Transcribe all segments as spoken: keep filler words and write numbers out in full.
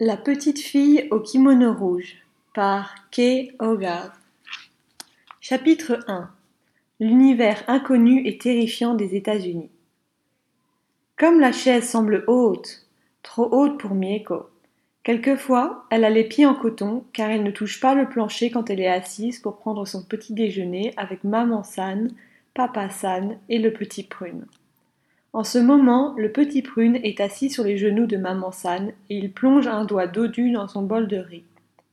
La petite fille au kimono rouge par Kei Hogarth. Chapitre un. L'univers inconnu et terrifiant des États-Unis. Comme la chaise semble haute, trop haute pour Mieko. Quelquefois, elle a les pieds en coton car elle ne touche pas le plancher quand elle est assise pour prendre son petit déjeuner avec Maman-san, Papa-san et le petit prune. En ce moment, le petit prune est assis sur les genoux de Maman-san et il plonge un doigt dodu dans son bol de riz.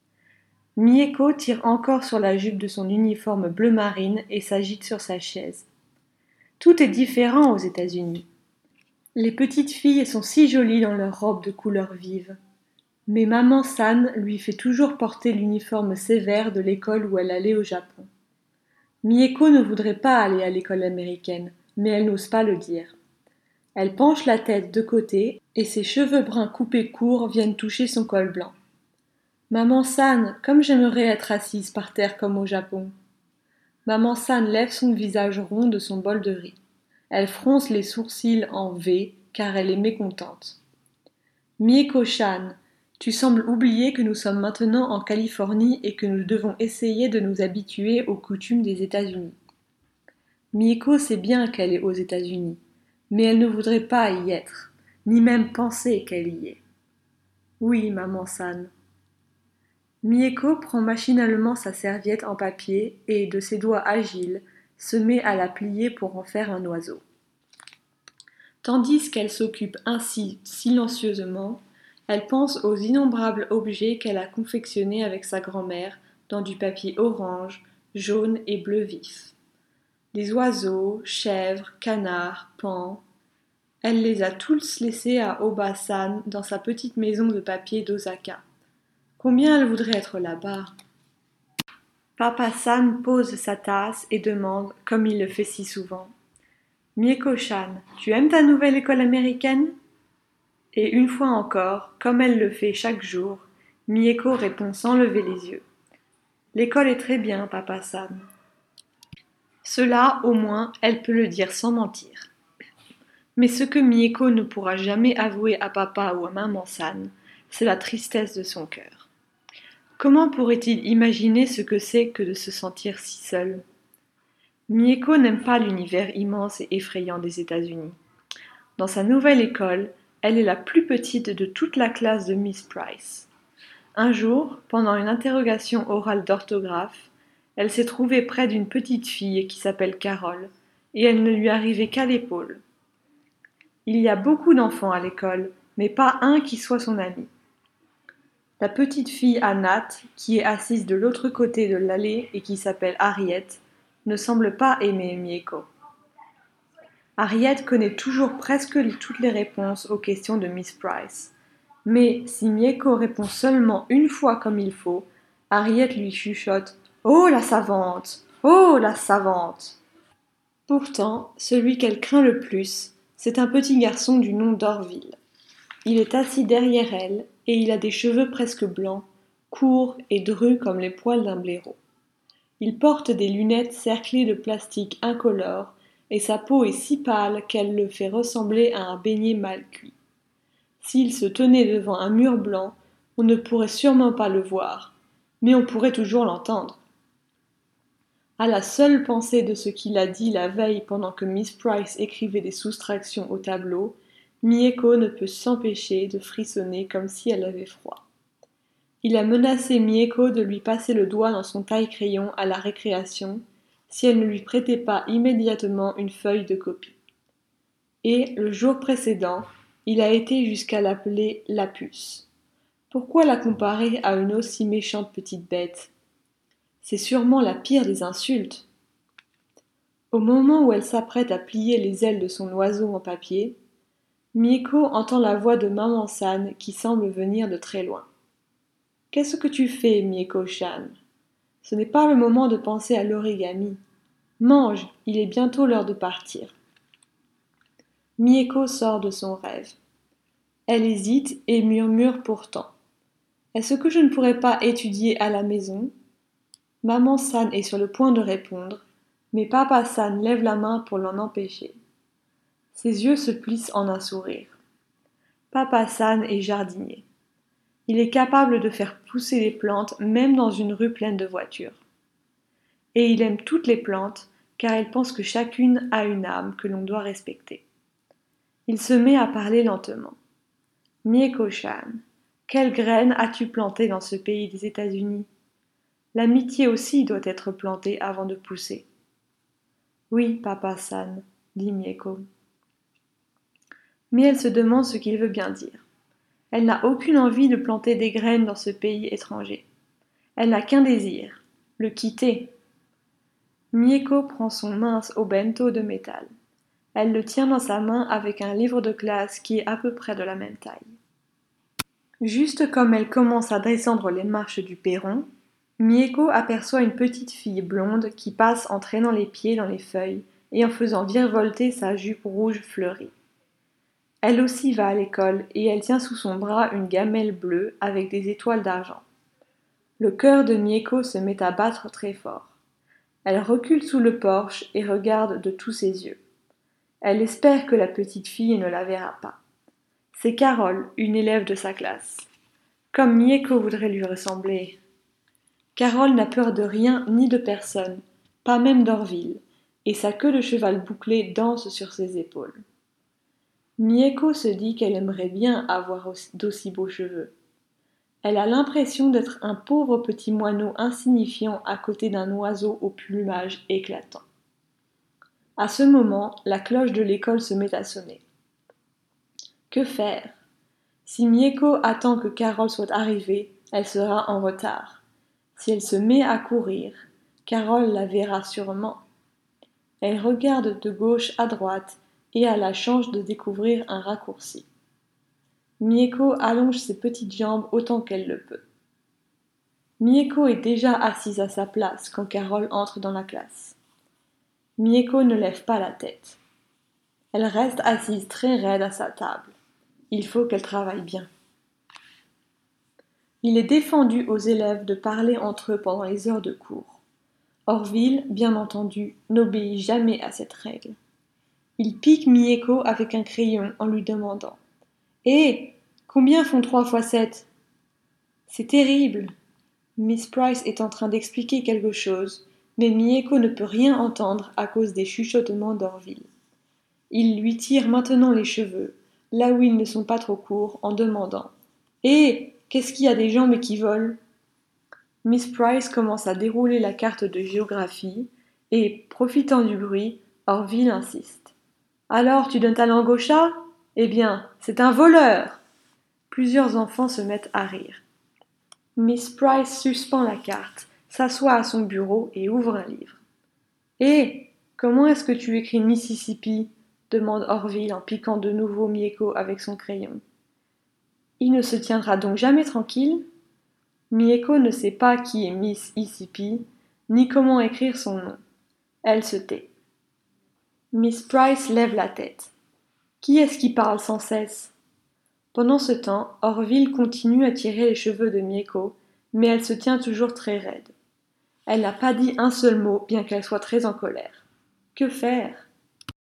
Mieko tire encore sur la jupe de son uniforme bleu marine et s'agite sur sa chaise. Tout est différent aux États-Unis. Les petites filles sont si jolies dans leurs robes de couleurs vives. Mais Maman-san lui fait toujours porter l'uniforme sévère de l'école où elle allait au Japon. Mieko ne voudrait pas aller à l'école américaine, mais elle n'ose pas le dire. Elle penche la tête de côté et ses cheveux bruns coupés courts viennent toucher son col blanc. Maman-san, comme j'aimerais être assise par terre comme au Japon. Maman-san lève son visage rond de son bol de riz. Elle fronce les sourcils en V car elle est mécontente. Mieko-chan, tu sembles oublier que nous sommes maintenant en Californie et que nous devons essayer de nous habituer aux coutumes des États-Unis. Mieko sait bien qu'elle est aux États-Unis, mais elle ne voudrait pas y être, ni même penser qu'elle y est. Oui, Maman-san. Mieko prend machinalement sa serviette en papier et, de ses doigts agiles, se met à la plier pour en faire un oiseau. Tandis qu'elle s'occupe ainsi silencieusement, elle pense aux innombrables objets qu'elle a confectionnés avec sa grand-mère dans du papier orange, jaune et bleu vif. Des oiseaux, chèvres, canards, paons. Elle les a tous laissés à Oba-san dans sa petite maison de papier d'Osaka. Combien elle voudrait être là-bas. Papa-san pose sa tasse et demande, comme il le fait si souvent, « Mieko-chan, tu aimes ta nouvelle école américaine ?» Et une fois encore, comme elle le fait chaque jour, Mieko répond sans lever les yeux. « L'école est très bien, Papa-san. » Cela, au moins, elle peut le dire sans mentir. Mais ce que Mieko ne pourra jamais avouer à papa ou à Maman-san, c'est la tristesse de son cœur. Comment pourrait-il imaginer ce que c'est que de se sentir si seul? Mieko n'aime pas l'univers immense et effrayant des États-Unis. Dans sa nouvelle école, elle est la plus petite de toute la classe de Miss Price. Un jour, pendant une interrogation orale d'orthographe, elle s'est trouvée près d'une petite fille qui s'appelle Carole, et elle ne lui arrivait qu'à l'épaule. Il y a beaucoup d'enfants à l'école, mais pas un qui soit son ami. La petite fille à nattes, qui est assise de l'autre côté de l'allée et qui s'appelle Harriet, ne semble pas aimer Mieko. Harriet connaît toujours presque toutes les réponses aux questions de Miss Price. Mais si Mieko répond seulement une fois comme il faut, Harriet lui chuchote « Oh la savante! Oh la savante !» Pourtant, celui qu'elle craint le plus, c'est un petit garçon du nom d'Orville. Il est assis derrière elle et il a des cheveux presque blancs, courts et drus comme les poils d'un blaireau. Il porte des lunettes cerclées de plastique incolore et sa peau est si pâle qu'elle le fait ressembler à un beignet mal cuit. S'il se tenait devant un mur blanc, on ne pourrait sûrement pas le voir, mais on pourrait toujours l'entendre. À la seule pensée de ce qu'il a dit la veille pendant que Miss Price écrivait des soustractions au tableau, Mieko ne peut s'empêcher de frissonner comme si elle avait froid. Il a menacé Mieko de lui passer le doigt dans son taille-crayon à la récréation si elle ne lui prêtait pas immédiatement une feuille de copie. Et, le jour précédent, il a été jusqu'à l'appeler la puce. Pourquoi la comparer à une aussi méchante petite bête? C'est sûrement la pire des insultes. Au moment où elle s'apprête à plier les ailes de son oiseau en papier, Mieko entend la voix de Maman-san qui semble venir de très loin. « Qu'est-ce que tu fais, Mieko-chan? Ce n'est pas le moment de penser à l'origami. Mange, il est bientôt l'heure de partir. » Mieko sort de son rêve. Elle hésite et murmure pourtant. « Est-ce que je ne pourrais pas étudier à la maison ?» Maman-san est sur le point de répondre, mais Papa-san lève la main pour l'en empêcher. Ses yeux se plissent en un sourire. Papa-san est jardinier. Il est capable de faire pousser les plantes même dans une rue pleine de voitures. Et il aime toutes les plantes car il pense que chacune a une âme que l'on doit respecter. Il se met à parler lentement. Mieko-chan, quelle graine as-tu plantée dans ce pays des États-Unis? L'amitié aussi doit être plantée avant de pousser. Oui, papa-san, dit Mieko. Mais elle se demande ce qu'il veut bien dire. Elle n'a aucune envie de planter des graines dans ce pays étranger. Elle n'a qu'un désir, le quitter. Mieko prend son mince obento de métal. Elle le tient dans sa main avec un livre de classe qui est à peu près de la même taille. Juste comme elle commence à descendre les marches du perron, Mieko aperçoit une petite fille blonde qui passe en traînant les pieds dans les feuilles et en faisant virevolter sa jupe rouge fleurie. Elle aussi va à l'école et elle tient sous son bras une gamelle bleue avec des étoiles d'argent. Le cœur de Mieko se met à battre très fort. Elle recule sous le porche et regarde de tous ses yeux. Elle espère que la petite fille ne la verra pas. C'est Carole, une élève de sa classe. Comme Mieko voudrait lui ressembler. Carole n'a peur de rien ni de personne, pas même d'Orville, et sa queue de cheval bouclée danse sur ses épaules. Mieko se dit qu'elle aimerait bien avoir d'aussi beaux cheveux. Elle a l'impression d'être un pauvre petit moineau insignifiant à côté d'un oiseau au plumage éclatant. À ce moment, la cloche de l'école se met à sonner. Que faire? Si Mieko attend que Carole soit arrivée, elle sera en retard. Si elle se met à courir, Carole la verra sûrement. Elle regarde de gauche à droite et a la chance de découvrir un raccourci. Mieko allonge ses petites jambes autant qu'elle le peut. Mieko est déjà assise à sa place quand Carole entre dans la classe. Mieko ne lève pas la tête. Elle reste assise très raide à sa table. Il faut qu'elle travaille bien. Il est défendu aux élèves de parler entre eux pendant les heures de cours. Orville, bien entendu, n'obéit jamais à cette règle. Il pique Mieko avec un crayon en lui demandant « Hé, combien font trois fois sept ?» C'est terrible. Miss Price est en train d'expliquer quelque chose, mais Mieko ne peut rien entendre à cause des chuchotements d'Orville. Il lui tire maintenant les cheveux, là où ils ne sont pas trop courts, en demandant « Hé, qu'est-ce qu'il y a des jambes qui volent ?» Miss Price commence à dérouler la carte de géographie et, profitant du bruit, Orville insiste. « Alors, tu donnes ta langue au chat ? Eh bien, c'est un voleur !» Plusieurs enfants se mettent à rire. Miss Price suspend la carte, s'assoit à son bureau et ouvre un livre. « Hé, comment est-ce que tu écris Mississippi ?» demande Orville en piquant de nouveau Mieko avec son crayon. Il ne se tiendra donc jamais tranquille? Mieko ne sait pas qui est Miss Mississippi, ni comment écrire son nom. Elle se tait. Miss Price lève la tête. Qui est-ce qui parle sans cesse? Pendant ce temps, Orville continue à tirer les cheveux de Mieko, mais elle se tient toujours très raide. Elle n'a pas dit un seul mot, bien qu'elle soit très en colère. Que faire?